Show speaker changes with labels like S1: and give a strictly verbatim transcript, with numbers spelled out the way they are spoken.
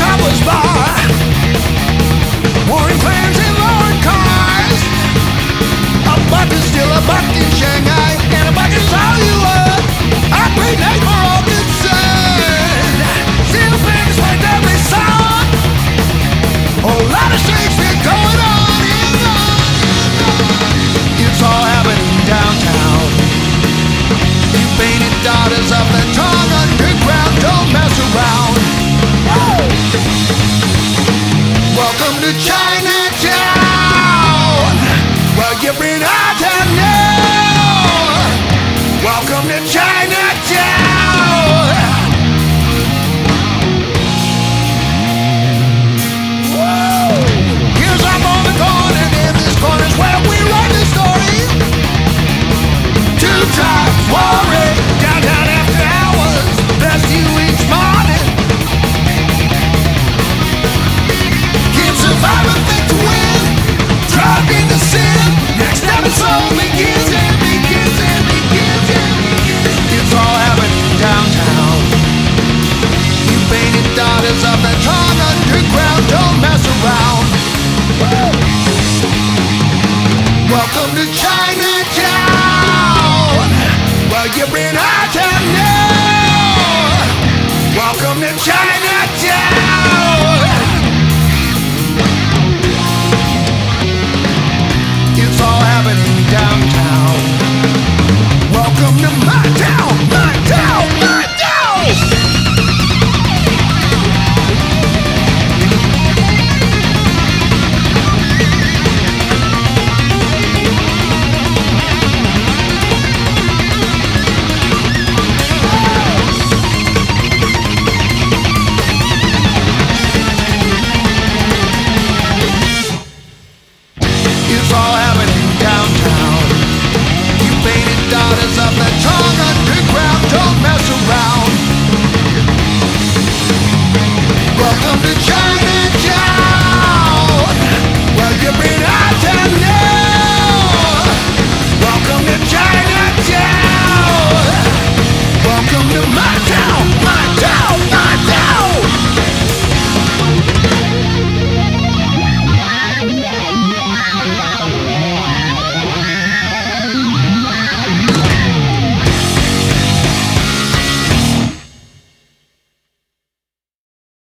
S1: topless bar, warring clans and lowering cars. A buck is still a buck in Shanghai, and a buck is all you are. I pray night for all concerned. Steel fingers like every song. Whole lot of Shakespeare going on and on and on. It's all happening downtown. You painted daughters of the tongue underground. Don't mess around. Whoa. Welcome to Chinatown. Well, you've been out town now. Welcome to Chinatown. Whoa. Here's our moment corner, and this corner's where we write the story. Two times warring, downtown after hours, best you each morning. Can't survive a think to win, drop into sin. Next episode begins and begins and begins and begins. It's all happening downtown. You painted daughters of the tongue underground, don't mess around. Woo. Welcome to Chinatown. Well, you've been out town now. Welcome to Chinatown. It's all happening downtown. Welcome to my town, my town, my town. It's all happening downtown. You painted daughters of the tongue underground. Don't mess around. Welcome to China.